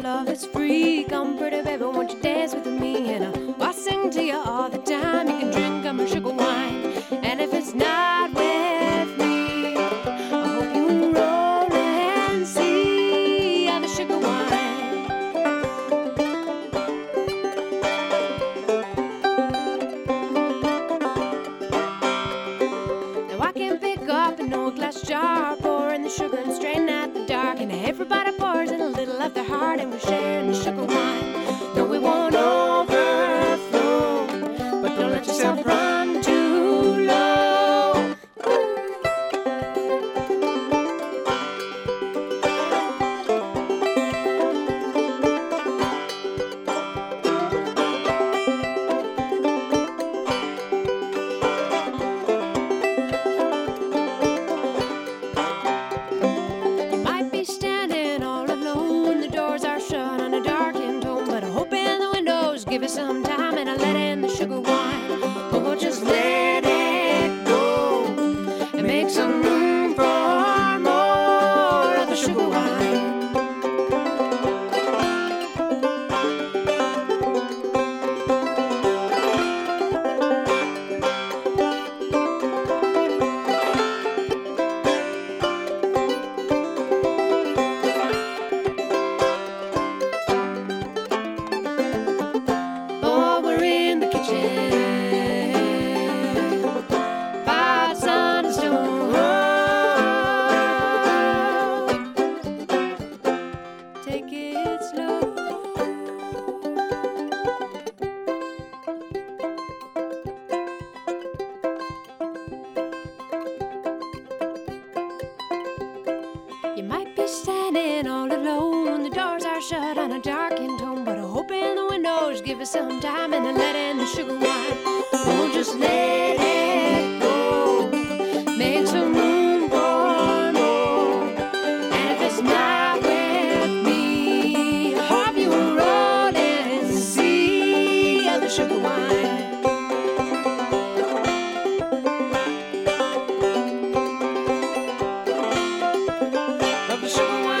love that's free. Come, pretty baby, won't you dance with me? And I'll sing to you all the time. You can drink my sugar wine. And if it's not with me, I hope you roll and see the sugar wine. Now I can pick up an old glass jar, pour in the sugar and strain at the dark. And everybody pours in a little of their heart, and we're sharing the sugar wine. No, we won't overflow, but don't let yourself run too low. You might be standing all alone, the doors are shut on a darkened home, but open the windows, give it some time, and I let in the sugar wine. Oh, just let it go and make some room for more of the sugar wine. Oh, we're in the kitchen, by sun and stone. Take it slow. You might be standing all alone, the doors are shut on a darkened home, but open the windows, give it some time, and then let in the sugar wine. Oh, just let it go, make some room for more. And if it's not with me, I hope you roll and see the sugar wine. Of the sugar wine.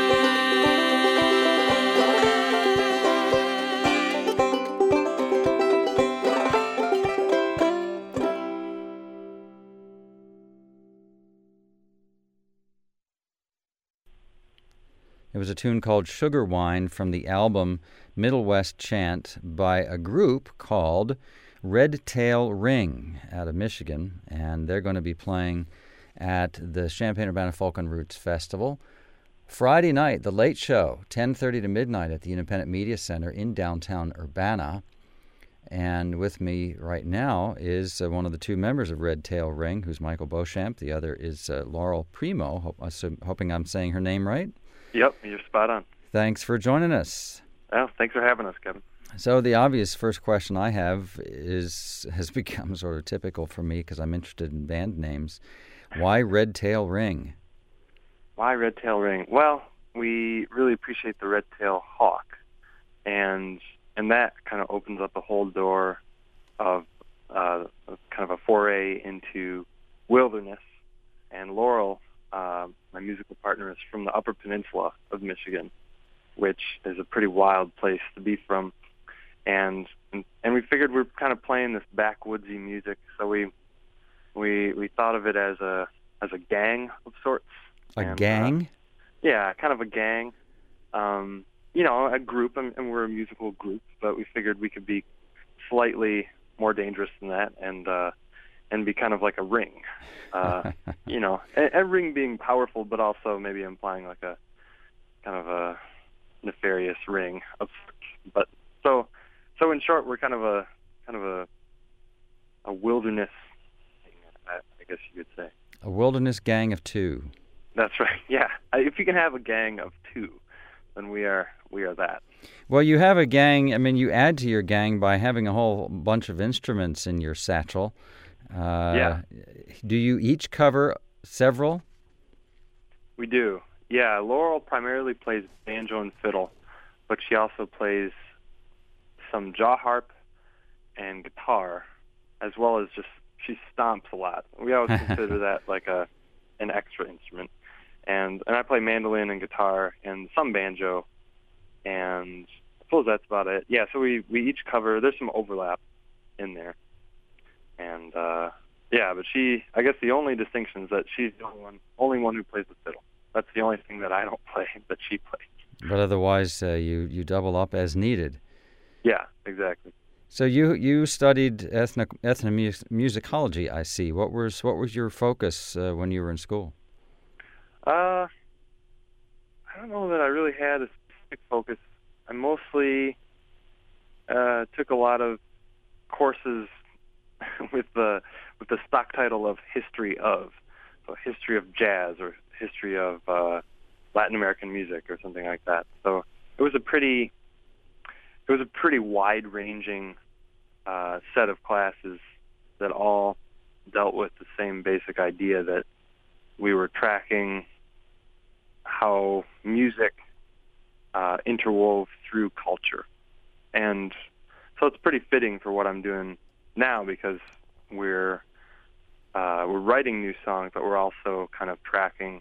It was a tune called Sugar Wine from the album Middle West Chant by a group called Red Tail Ring out of Michigan, and they're going to be playing at the Champaign-Urbana Folk and Roots Festival Friday night, the late show, 10:30 to midnight at the Independent Media Center in downtown Urbana. And with me right now is one of the two members of Red Tail Ring, who's Michael Beauchamp. The other is Laurel Primo, hoping I'm saying her name right. Yep, you're spot on. Thanks for joining us. Well, thanks for having us, Kevin. So the obvious first question I have has become sort of typical for me because I'm interested in band names. Why Red Tail Ring? Why Red Tail Ring? Well, we really appreciate the red tail hawk, and that kind of opens up a whole door of kind of a foray into wilderness. And Laurel, my musical partner, is from the Upper Peninsula of Michigan, which is a pretty wild place to be from. And we figured we're kind of playing this backwoodsy music, so we thought of it as a gang of sorts. A gang? Yeah, kind of a gang. A group, and we're a musical group, but we figured we could be slightly more dangerous than that, and be kind of like a ring. A ring being powerful, but also maybe implying like a kind of a nefarious ring of sorts. But so in short, we're kind of a wilderness, I guess you could say. A wilderness gang of two. That's right. Yeah. If you can have a gang of two, then we are that. Well, you have a gang. I mean, you add to your gang by having a whole bunch of instruments in your satchel. Yeah. Do you each cover several? We do. Yeah. Laurel primarily plays banjo and fiddle, but she also plays some jaw harp and guitar, as well as she stomps a lot. We always consider that like an extra instrument. And I play mandolin and guitar and some banjo, and I suppose that's about it. Yeah, so we each cover. There's some overlap in there, and yeah, but I guess the only distinction is that she's the only one who plays the fiddle. That's the only thing that I don't play that she plays. But otherwise, you double up as needed. Yeah, exactly. So you studied ethnomusicology, I see. What was your focus when you were in school? I don't know that I really had a specific focus. I mostly took a lot of courses with the stock title of history of, so history of jazz or history of Latin American music or something like that. So it was a pretty wide-ranging set of classes that all dealt with the same basic idea that we were tracking how music interwove through culture. And so it's pretty fitting for what I'm doing now, because we're writing new songs, but we're also kind of tracking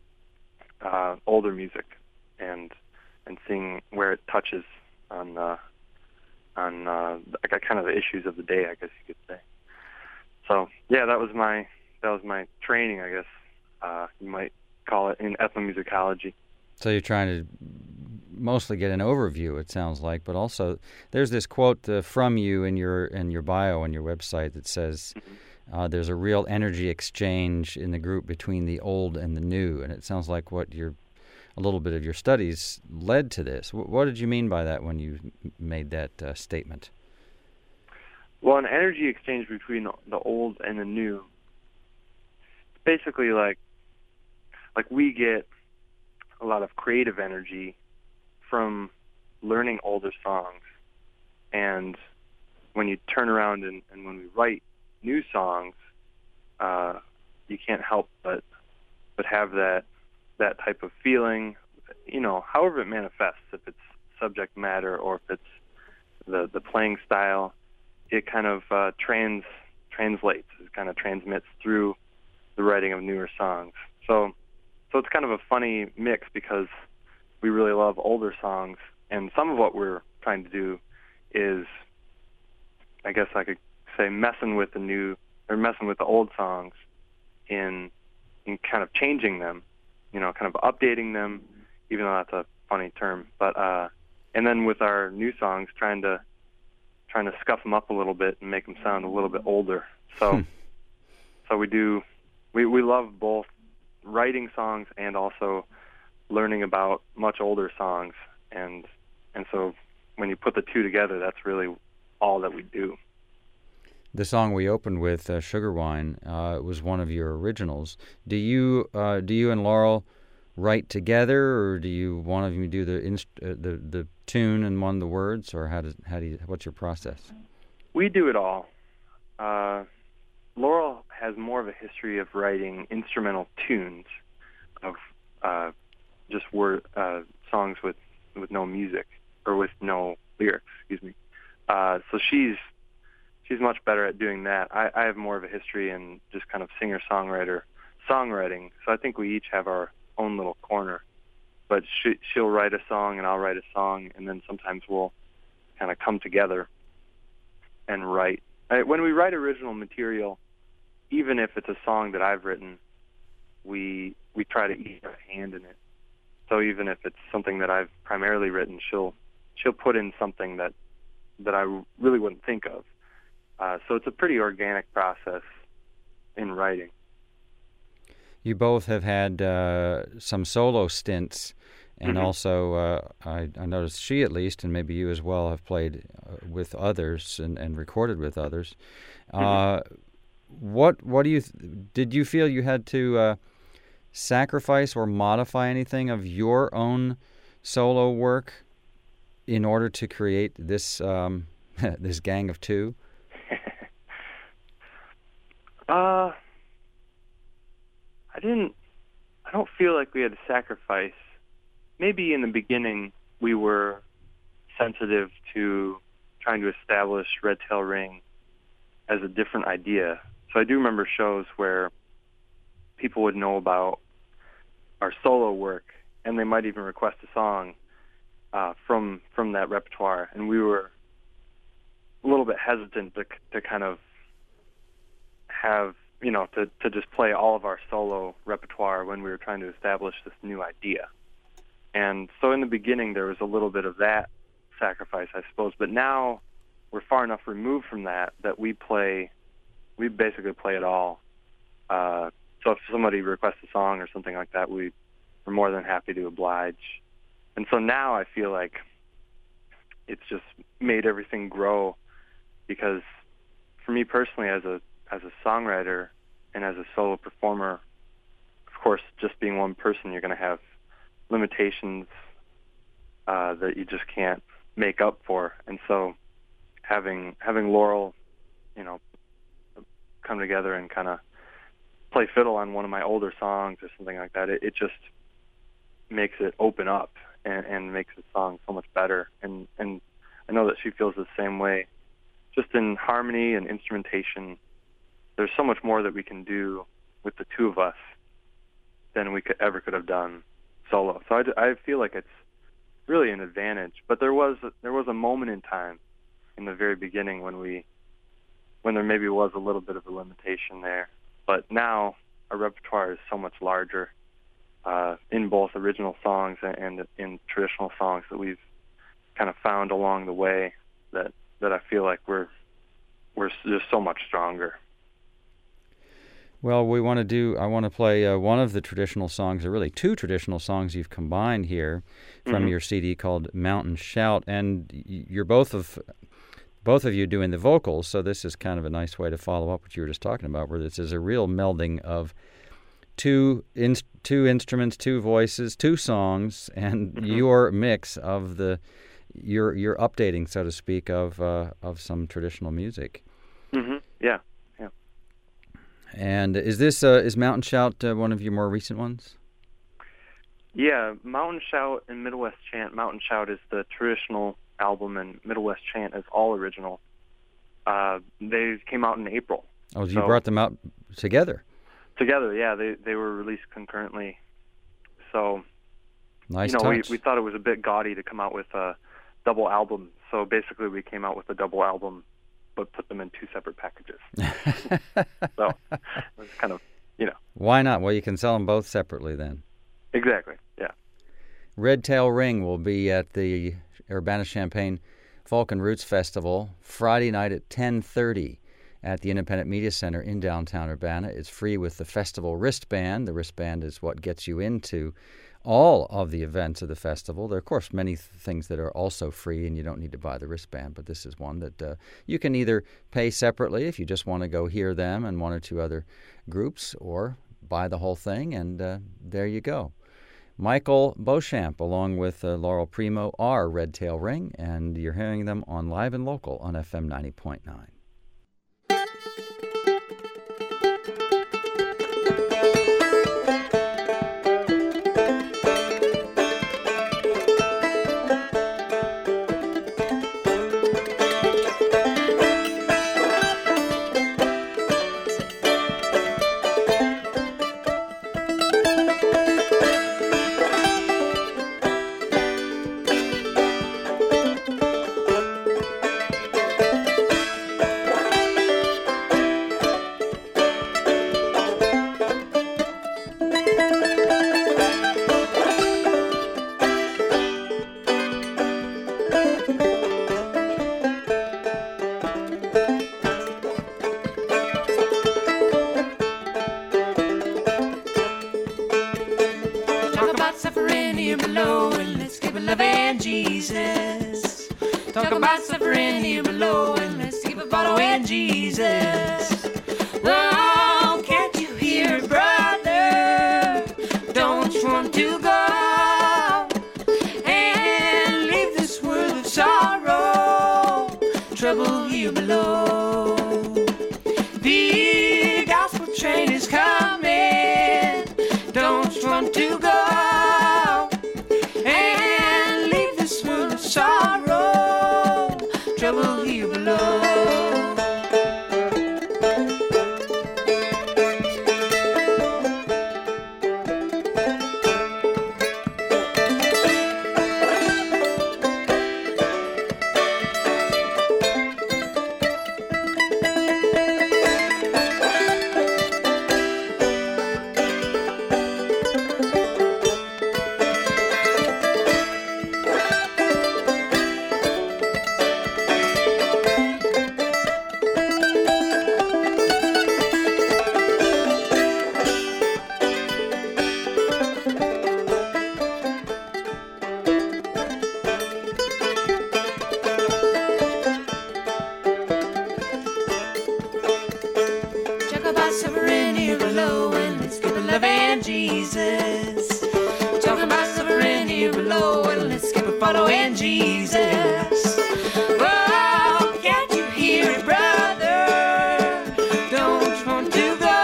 older music and seeing where it touches on kind of the issues of the day, I guess you could say. So yeah, that was my training, I guess you might call it, in ethnomusicology. So you're trying to mostly get an overview, it sounds like, but also there's this quote from you in your bio on your website that says there's a real energy exchange in the group between the old and the new, and it sounds like a little bit of your studies led to this. What did you mean by that when you made that statement? Well, an energy exchange between the old and the new, basically like we get a lot of creative energy from learning older songs, and when you turn around and when we write new songs, you can't help but have that type of feeling, however it manifests, if it's subject matter or if it's the playing style, it kind of translates, it kind of transmits through the writing of newer songs. So it's kind of a funny mix, because we really love older songs, and some of what we're trying to do is, I guess I could say, messing with the old songs in kind of changing them, kind of updating them, even though that's a funny term. But and then with our new songs, trying to scuff them up a little bit and make them sound a little bit older. So we love both writing songs and also learning about much older songs, and so when you put the two together, that's really all that we do. The song we opened with, "Sugar Wine," was one of your originals. Do you and Laurel write together, or do one of you do the tune and one the words, or what's your process? We do it all. Laurel has more of a history of writing instrumental tunes, of just songs with no music, or with no lyrics, excuse me. So she's much better at doing that. I have more of a history in just kind of singer-songwriter songwriting. So I think we each have our own little corner. But she'll write a song and I'll write a song, and then sometimes we'll kind of come together and write. When we write original material, even if it's a song that I've written, we try to each have a hand in it. So even if it's something that I've primarily written, she'll put in something that I really wouldn't think of. So it's a pretty organic process in writing. You both have had some solo stints, and also I noticed she, at least, and maybe you as well, have played with others and recorded with others. What do you did you feel you had to sacrifice or modify anything of your own solo work in order to create this this Gang of Two? I don't feel like we had to sacrifice. Maybe in the beginning we were sensitive to trying to establish Red Tail Ring as a different idea. So I do remember shows where people would know about our solo work, and they might even request a song, from that repertoire, and we were a little bit hesitant to kind of have, to just play all of our solo repertoire when we were trying to establish this new idea. And so in the beginning there was a little bit of that sacrifice, I suppose, but now we're far enough removed from that we basically play it all. So if somebody requests a song or something like that, we're more than happy to oblige. And so now I feel like it's just made everything grow, because for me personally, as a songwriter and as a solo performer, of course, just being one person, you're going to have limitations that you just can't make up for. And so having Laurel, come together and kind of play fiddle on one of my older songs or something like that, it just makes it open up and makes the song so much better. And I know that she feels the same way. Just in harmony and instrumentation, there's so much more that we can do with the two of us than we could have done solo. So I feel like it's really an advantage. But there was a moment in time in the very beginning when there maybe was a little bit of a limitation there. But now our repertoire is so much larger in both original songs and in traditional songs that we've kind of found along the way that I feel like we're just so much stronger. Well, I want to play one of the traditional songs, or really two traditional songs you've combined here from your CD called Mountain Shout, and you're both of you doing the vocals, so this is kind of a nice way to follow up what you were just talking about, where this is a real melding of two instruments, two voices, two songs, and your mix of your updating, so to speak, of some traditional music. Mm-hmm. Yeah. And is Mountain Shout one of your more recent ones? Yeah, Mountain Shout and Midwest Chant. Mountain Shout is the traditional album, and Midwest Chant is all original. They came out in April. Oh, so you brought them out together? Together, yeah. They were released concurrently. So, nice touch. We thought it was a bit gaudy to come out with a double album. So basically we came out with a double album, but put them in two separate packages. So it was kind of, Why not? Well, you can sell them both separately then. Exactly, yeah. Red Tail Ring will be at the Urbana-Champaign Folk and Roots Festival Friday night at 10:30 at the Independent Media Center in downtown Urbana. It's free with the festival wristband. The wristband is what gets you into all of the events of the festival. There are, of course, many things that are also free, and you don't need to buy the wristband, but this is one that you can either pay separately if you just want to go hear them and one or two other groups, or buy the whole thing, and there you go. Michael Beauchamp, along with Laurel Primo, are Red Tail Ring, and you're hearing them on Live and Local on FM 90.9. here below, and let's keep following Jesus. Oh, can't you hear it, brother? Don't you want to go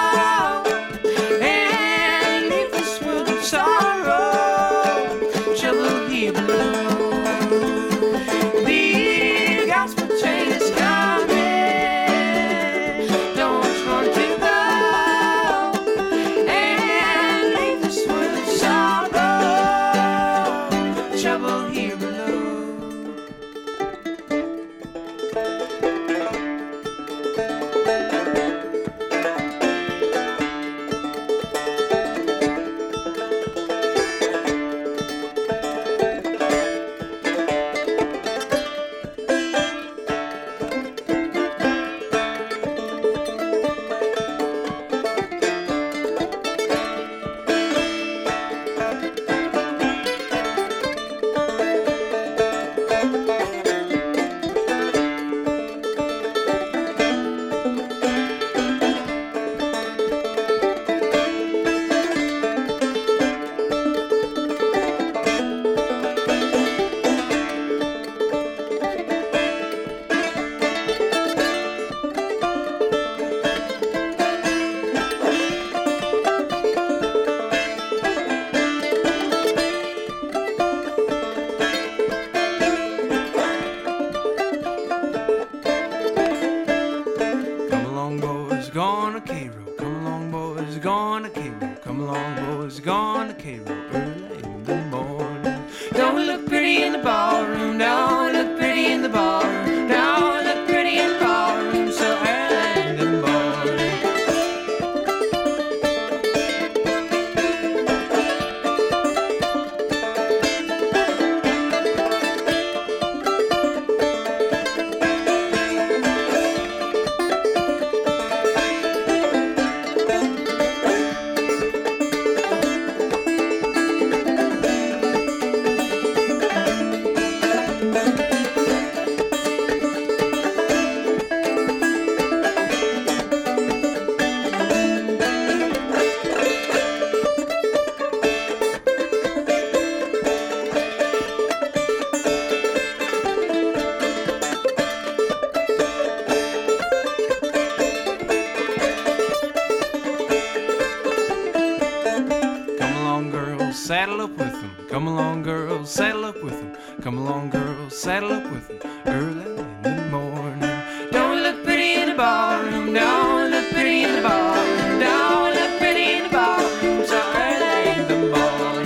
and leave this world of sorrow, trouble here below? The gospel train is coming. Don't you want to go and leave this world of sorrow, trouble here below? Come along, boys, gone to Cairo. Come along, boys, gone to Cairo. Come along, boys, gone to Cairo early in the morning. Don't we look pretty in the ballroom? Don't we look pretty in the ballroom? Don't we look pretty in the ballroom so early in the morning? Come along, girls, saddle up with them. Come along, girls, saddle up with them. Come along, girls, saddle up with them early in the morning. Don't we look pretty in the ballroom? Don't we look pretty in the ballroom? Don't we look pretty in the ballroom so early in the morning?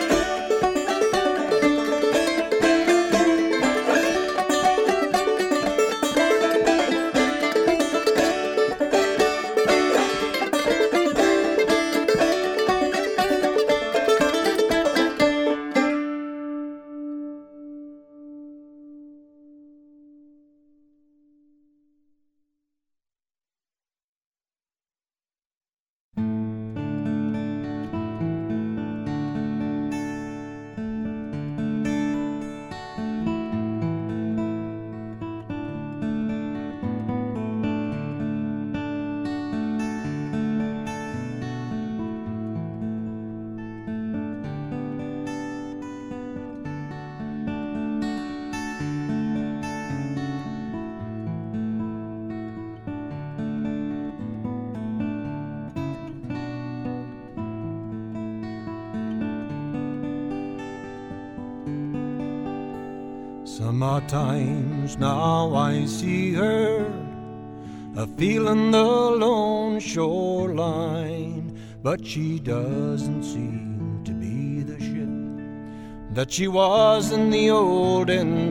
Sometimes now I see her a-feeling the lone shoreline, but she doesn't seem to be the ship that she was in the olden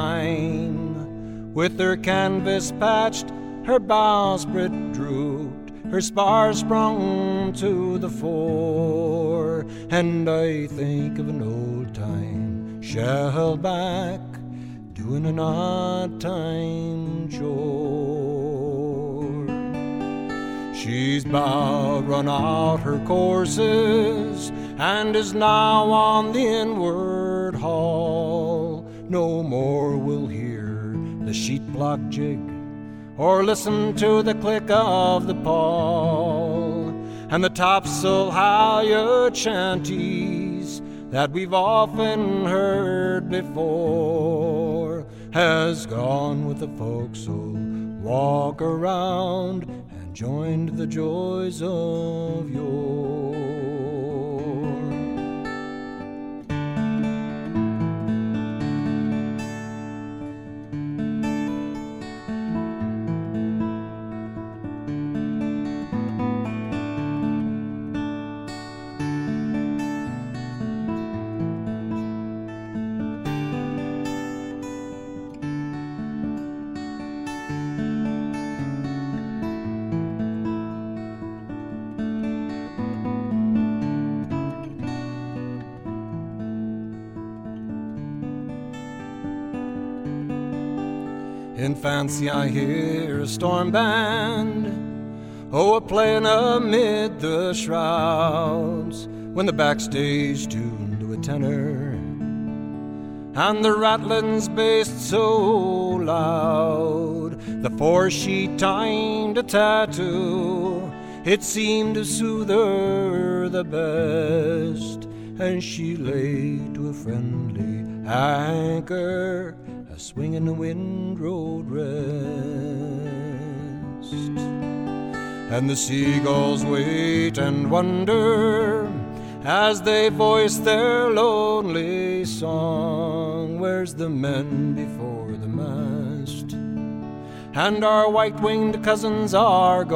time. With her canvas patched, her bowsprit drooped, her spars sprung to the fore, and I think of an old time shellback doing an odd time chore. She's about run out her courses and is now on the inward haul. No more will hear the sheet block jig or listen to the click of the pawl, and the topsail halyard chanties that we've often heard before has gone with the folks who'll walk around and joined the joys of yore. In fancy I hear a storm band, oh, a-playing amid the shrouds, when the backstage tuned to a tenor, and the rattling's bassed so loud. The four-sheet timed a tattoo, it seemed to soothe her the best, and she lay to a friendly anchor, a swing in the windroad rest. And the seagulls wait and wonder as they voice their lonely song. Where's the men before the mast? And our white-winged cousins are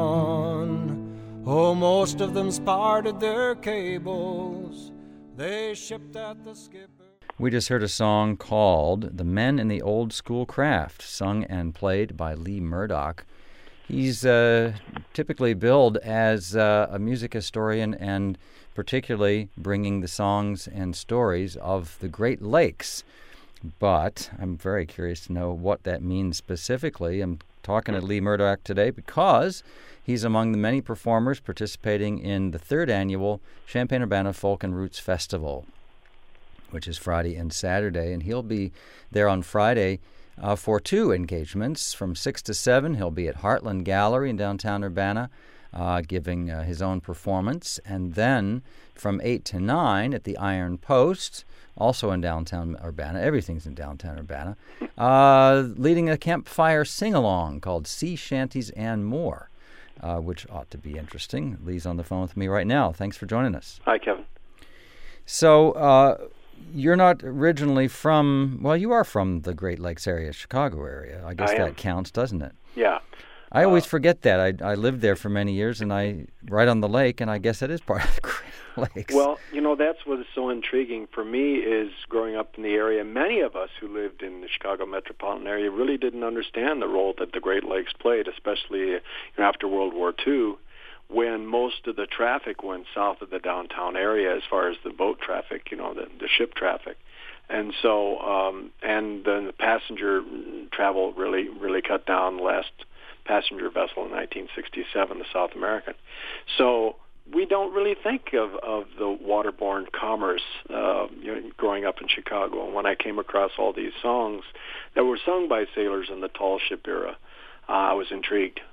gone. Oh, most of them parted their cables. They shipped at the skipper. We just heard a song called The Men in the Old School Craft, sung and played by Lee Murdoch. He's typically billed as a music historian and particularly bringing the songs and stories of the Great Lakes. But I'm very curious to know what that means specifically. I'm talking to Lee Murdoch today because he's among the many performers participating in the 3rd annual Champaign-Urbana Folk and Roots Festival, which is Friday and Saturday, and he'll be there on Friday for 2 engagements. From 6 to 7, he'll be at Heartland Gallery in downtown Urbana, giving his own performance, and then from 8 to 9 at the Iron Post, also in downtown Urbana. Everything's in downtown Urbana, leading a campfire sing-along called Sea Shanties and More, which ought to be interesting. Lee's on the phone with me right now. Thanks for joining us. Hi, Kevin. So, you're not originally from, well, you are from the Great Lakes area, Chicago area. I guess that counts, doesn't it? Yeah. I always forget that. I lived there for many years, and right on the lake, and I guess that is part of the Great Lakes. Well, that's what is so intriguing for me is growing up in the area. Many of us who lived in the Chicago metropolitan area really didn't understand the role that the Great Lakes played, especially after World War II, when most of the traffic went south of the downtown area as far as the boat traffic, the ship traffic. And so, and then the passenger travel really cut down. The last passenger vessel in 1967, the South American. So we don't really think of the waterborne commerce growing up in Chicago. And when I came across all these songs that were sung by sailors in the tall ship era, I was intrigued.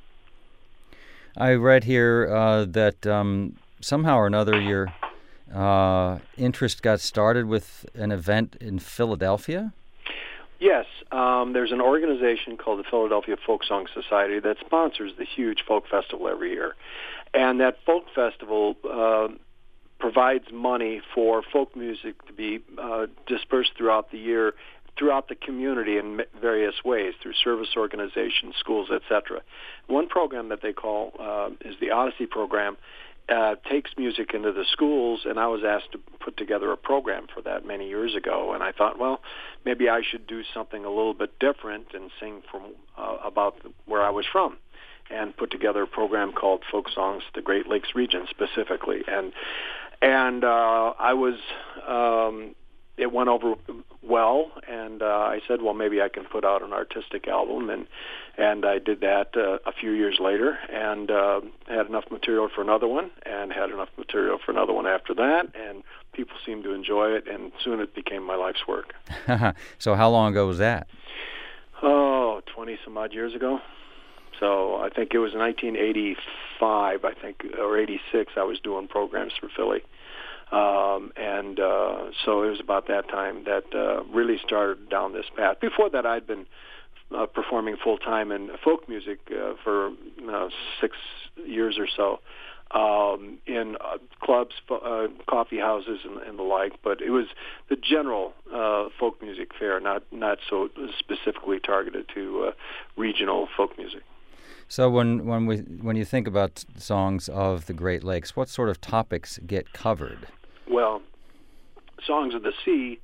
I read here that somehow or another your interest got started with an event in Philadelphia? Yes. There's an organization called the Philadelphia Folk Song Society that sponsors the huge folk festival every year. And that folk festival provides money for folk music to be dispersed throughout the year, throughout the community in various ways, through service organizations, schools, etc. One program that they call is the Odyssey program, takes music into the schools, and I was asked to put together a program for that many years ago, and I thought, well, maybe I should do something a little bit different and sing from about where I was from, and put together a program called Folk Songs, the Great Lakes region specifically, and I was it went over well, and I said, well, maybe I can put out an artistic album, and I did that a few years later, and had enough material for another one, and had enough material for another one after that, and people seemed to enjoy it, and soon it became my life's work. So how long ago was that? 20-some odd years ago. So I think it was 1985, or 86, I was doing programs for Philly. So it was about that time that really started down this path. Before that, I'd been performing full-time in folk music for 6 years or so in clubs, coffee houses, and the like. But it was the general folk music fare, not so specifically targeted to regional folk music. So when you think about songs of the Great Lakes, what sort of topics get covered? Well, songs of the sea,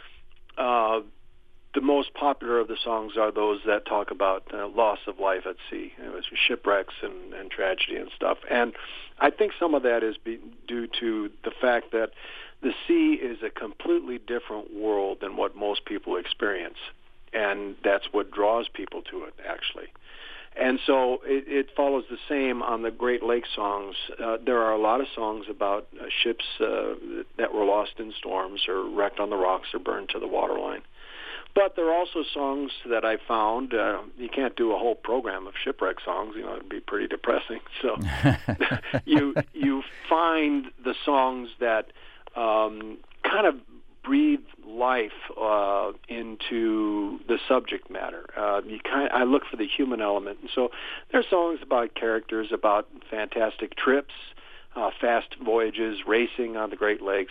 the most popular of the songs are those that talk about loss of life at sea, shipwrecks and tragedy and stuff. And I think some of that is due to the fact that the sea is a completely different world than what most people experience, and that's what draws people to it, actually. And so it follows the same on the Great Lakes songs. There are a lot of songs about ships that were lost in storms or wrecked on the rocks or burned to the waterline. But there are also songs that I found, you can't do a whole program of shipwreck songs, it'd be pretty depressing. So you find the songs that kind of breathe life into the subject matter. I look for the human element. And so there's songs about characters, about fantastic trips, fast voyages, racing on the Great Lakes,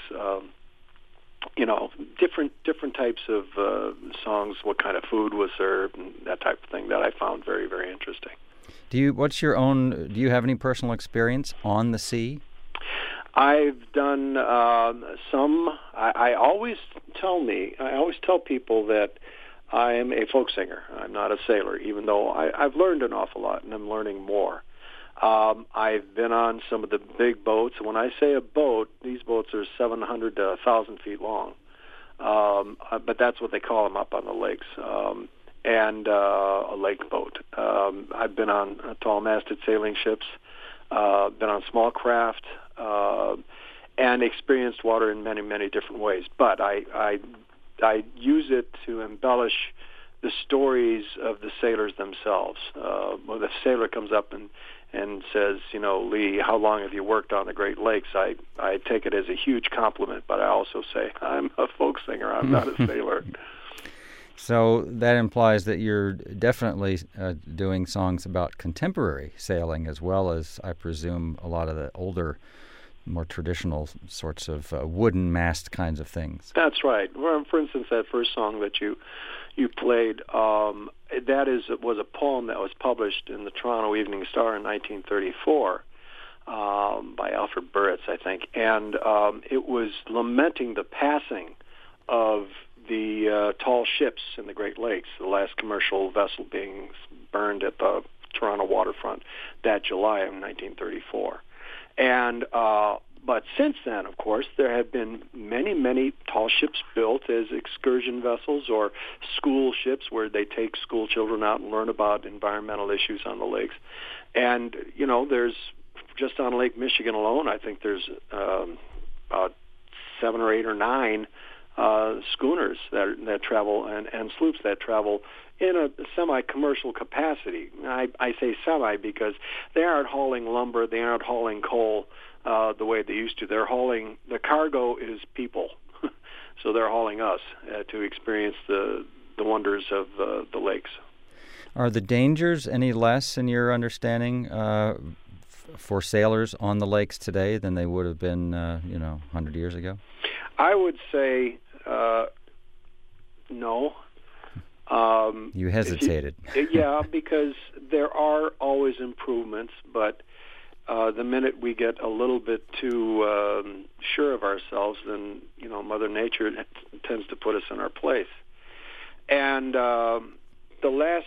different types of songs, what kind of food was served, and that type of thing that I found very, very interesting. Do you have any personal experience on the sea? I've done some. I always tell people that I am a folk singer. I'm not a sailor, even though I've learned an awful lot, and I'm learning more. I've been on some of the big boats. When I say a boat, these boats are 700 to 1,000 feet long. But that's what they call them up on the lakes, and a lake boat. I've been on tall-masted sailing ships, been on small craft, and experienced water in many, many different ways. But I use it to embellish the stories of the sailors themselves. When the sailor comes up and says, Lee, how long have you worked on the Great Lakes? I take it as a huge compliment, but I also say, I'm a folk singer. I'm not a sailor. So that implies that you're definitely doing songs about contemporary sailing as well as, I presume, a lot of the older, more traditional sorts of wooden mast kinds of things. That's right. Well, for instance, that first song that you played, was a poem that was published in the Toronto Evening Star in 1934 by Alfred Burritts, I think, and it was lamenting the passing of the tall ships in the Great Lakes, the last commercial vessel being burned at the Toronto waterfront that July of 1934. And but since then, of course, there have been many, many tall ships built as excursion vessels or school ships where they take school children out and learn about environmental issues on the lakes. And, there's just on Lake Michigan alone, I think there's about 7 or 8 or 9 schooners that travel and sloops that travel in a semi-commercial capacity. I say semi because they aren't hauling lumber, they aren't hauling coal the way they used to. The cargo is people, so they're hauling us to experience the wonders of the lakes. Are the dangers any less, in your understanding, for sailors on the lakes today than they would have been, 100 years ago? I would say no. You hesitated. Yeah, because there are always improvements, but the minute we get a little bit too sure of ourselves, then Mother Nature tends to put us in our place. And the last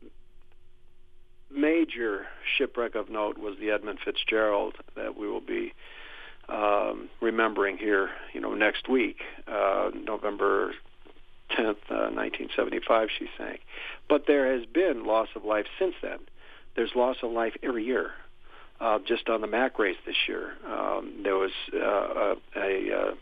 major shipwreck of note was the Edmund Fitzgerald that we will be remembering here, next week, November 10th, 1975, she sank. But there has been loss of life since then. There's loss of life every year. Just on the Mac race this year, there was a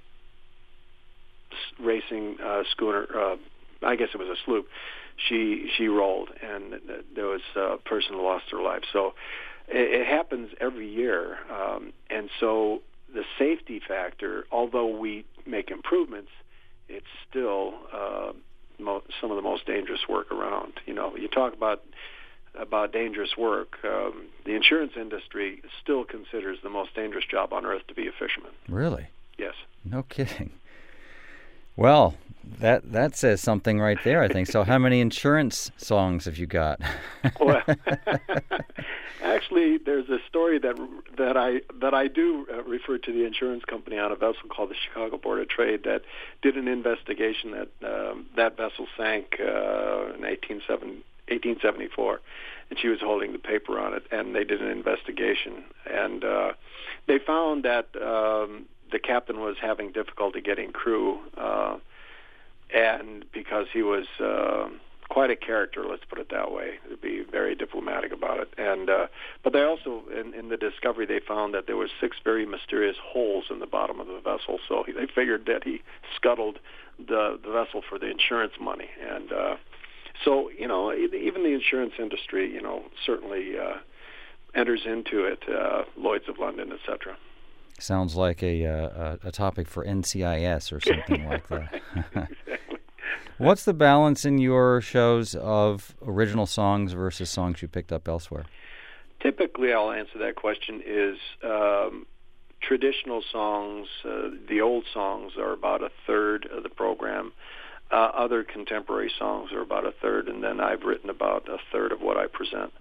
racing schooner, I guess it was a sloop. She rolled, and there was a person who lost her life. So it happens every year. And so the safety factor, although we make improvements, it's still some of the most dangerous work around. You know, you talk about dangerous work. The insurance industry still considers the most dangerous job on earth to be a fisherman. Really? Yes. No kidding. Well, that says something right there, I think. So how many insurance songs have you got? Well, actually, there's a story that I do refer to the insurance company on a vessel called the Chicago Board of Trade that did an investigation that vessel sank in 1874, and she was holding the paper on it, and they did an investigation, and they found that the captain was having difficulty getting crew, and because he was quite a character, let's put it that way, to be very diplomatic about it. And but they also, in the discovery, they found that there were 6 very mysterious holes in the bottom of the vessel. So they figured that he scuttled the vessel for the insurance money. And so, you know, even the insurance industry, you know, certainly enters into it, Lloyd's of London, etc. Sounds like a topic for NCIS or something like that. Exactly. What's the balance in your shows of original songs versus songs you picked up elsewhere? Typically, I'll answer that question is traditional songs, the old songs are about a third of the program. Other contemporary songs are about a third, and then I've written about a third of what I present.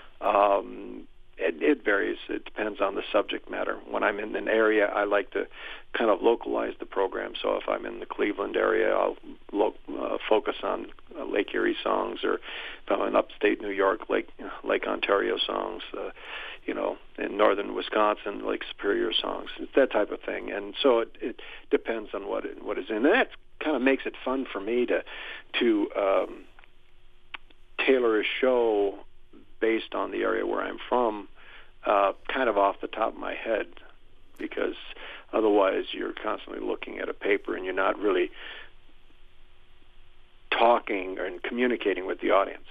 It varies. It depends on the subject matter. When I'm in an area, I like to kind of localize the program. So if I'm in the Cleveland area, I'll focus on Lake Erie songs, or if I'm in upstate New York, Lake Ontario songs. You know, in northern Wisconsin, Lake Superior songs. It's that type of thing. And so it depends on what is in. And that kind of makes it fun for me to tailor a show based on the area where I'm from, kind of off the top of my head, because otherwise you're constantly looking at a paper and you're not really talking and communicating with the audience.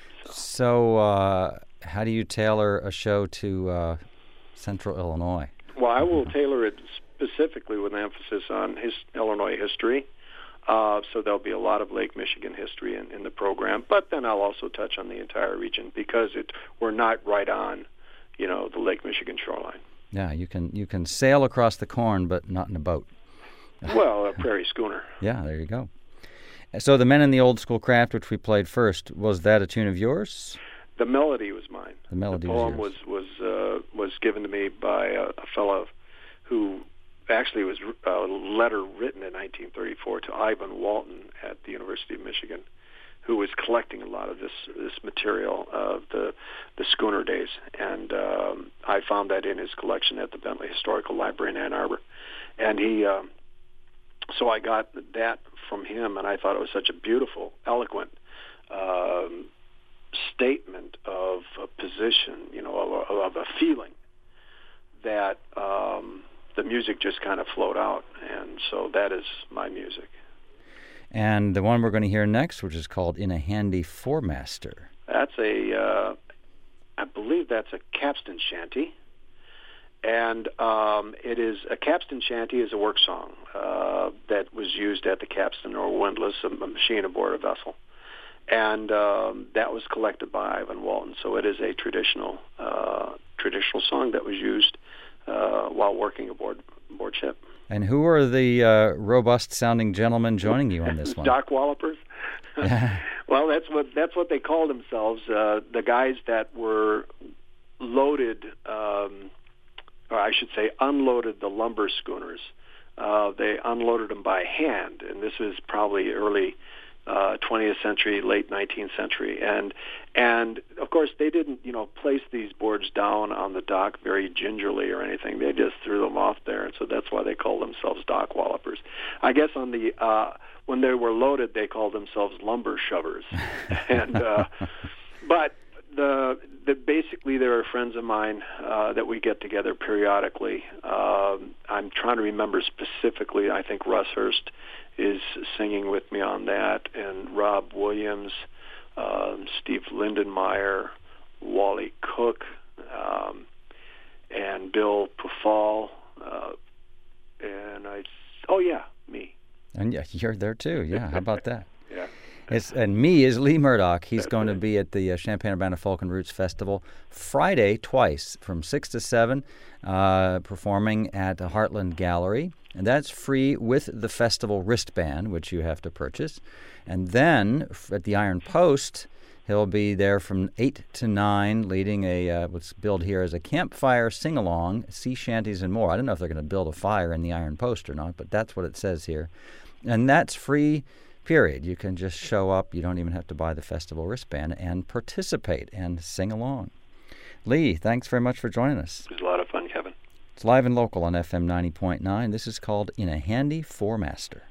So how do you tailor a show to Central Illinois? Well, I will tailor it specifically with an emphasis on Illinois history. So there'll be a lot of Lake Michigan history in the program, but then I'll also touch on the entire region because we're not right on, you know, the Lake Michigan shoreline. Yeah, you can sail across the corn, but not in a boat. Well, a prairie schooner. Yeah, there you go. So the Men in the Old School Craft, which we played first, was that a tune of yours? The melody was mine. The melody poem was yours. was given to me by a fellow who actually was a letter written in 1934 to Ivan Walton at the University of Michigan, who was collecting a lot of this material of the schooner days, and I found that in his collection at the Bentley Historical Library in Ann Arbor, and so I got that from him, and I thought it was such a beautiful, eloquent statement of a position, you know, of a feeling that the music just kind of flowed out, and so that is my music. And the one we're going to hear next, which is called In a Handy Four-Master. That's I believe that's a capstan shanty, and it is a capstan shanty is a work song that was used at the capstan or windlass, a machine aboard a vessel, and that was collected by Ivan Walton. So it is a traditional song that was used while working aboard ship. And who are the robust-sounding gentlemen joining you on this one? Dock Wallopers. Well, that's what they called themselves. The guys that were loaded, or I should say, unloaded the lumber schooners. They unloaded them by hand, and this is probably early 20th century, late 19th century, and of course they didn't, you know, place these boards down on the dock very gingerly or anything. They just threw them off there, and so that's why they call themselves dock wallopers. I guess on the when they were loaded, they called themselves lumber shovers, and but basically they're friends of mine that we get together periodically. I'm trying to remember specifically. I think Russ Hurst is singing with me on that, and Rob Williams, Steve Lindenmeyer, Wally Cook, and Bill Pufall, And oh yeah, me. And yeah, you're there too. Yeah, how about that? Yeah. And me is Lee Murdoch. He's That's going to right. be at the Champaign-Urbana Folk and Roots Festival Friday twice from 6 to 7, performing at the Heartland Gallery. And that's free with the festival wristband, which you have to purchase. And then at the Iron Post, he'll be there from 8 to 9, leading what's billed here as a campfire sing-along, sea shanties and more. I don't know if they're going to build a fire in the Iron Post or not, but that's what it says here. And that's free, period. You can just show up. You don't even have to buy the festival wristband and participate and sing along. Lee, thanks very much for joining us. It was a lot of fun, Kevin. It's live and local on FM 90.9. This is called In a Handy Four-Master.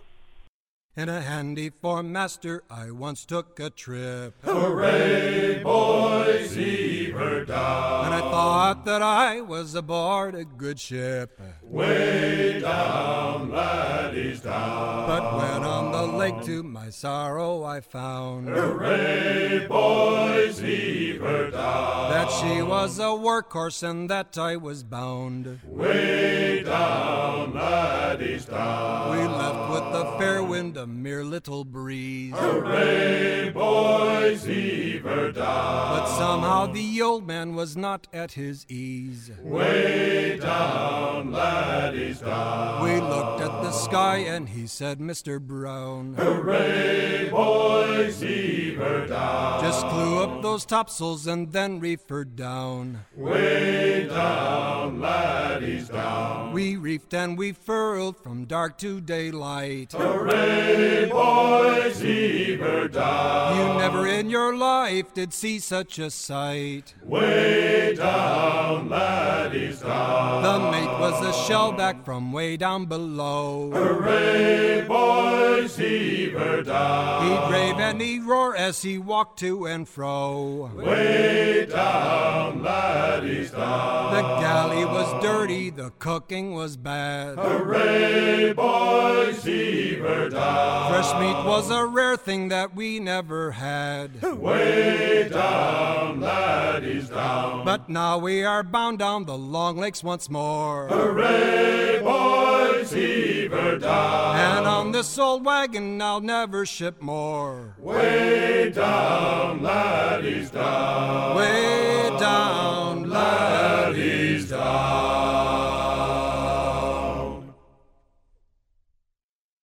In a handy four-master, I once took a trip. Hooray, boys, heave her down. And I thought that I was aboard a good ship. Way down, laddies, down. But when on the lake to my sorrow I found Hooray, boys, heave her down. that she was a workhorse and that I was bound. Way down, laddies, down. We left with the fair wind, a mere little breeze. Hooray, boys, heave her down. But somehow the old man was not at his ease. Way down, laddies, down. We looked at the sky and he said, Mr. Brown, Hooray, boys, heave her down. just clew up those topsails and then reef her down. Way down, laddies, down. We reefed and we furled from dark to daylight. Hooray, boys, heave her down. You never in your life did see such a sight. Way down, laddies, down. The mate was a shellback from way down below. Hooray, boys, heave her down. He'd rave and he'd roar as he walked to and fro. Way down, laddies, down. The galley was dirty, the cooking was bad. Hooray, boys, heave her down. Fresh meat was a rare thing that we never had. Way down, laddies, down. But now we are bound down the long lakes once more. Hooray, boys, heave her down. And on this old wagon I'll never ship more. Way